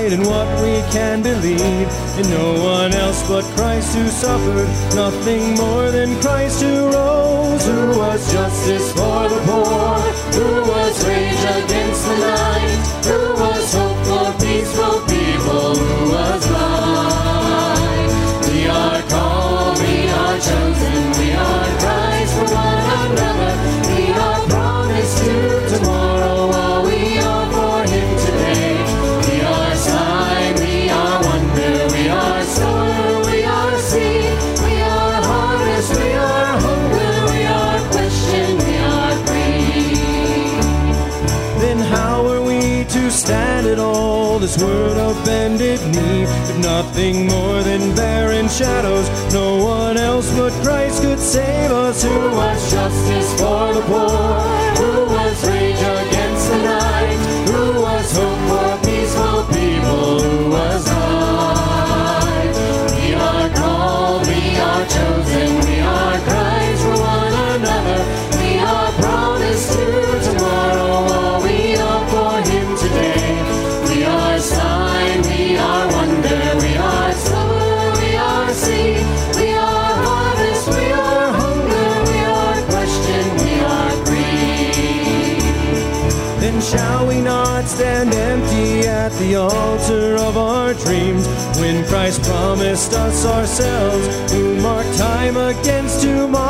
confide in what we can believe, in no one else but Christ who suffered, nothing more than Christ who rose, who was justice for the poor, who was rage against the night, who was hope for peaceful people, who was light. We are called, we are chosen, we are Christ for one another. We are promised to tomorrow while we are for Him today. We are sign, we are wonder, we are sower, we are seed, we are harvest, we are hunger, we are question, we are creed. Then how are we to stand at all this world of bended knee, if nothing more than barren shadows? No one else but Christ could save us, who was justice for the poor, who was rage against the night, who was hope for peaceful people, who was light. We are called, we are chosen, we are Christ for one another. We are promised to tomorrow while we are for Him today. We are sign, we are wonder, we are sower, we are seed, we are harvest, we are hunger, we are question, we are creed. Then shall we not stand empty at the altar of our dreams, when Christ promised us ourselves, who mark time against tomorrow?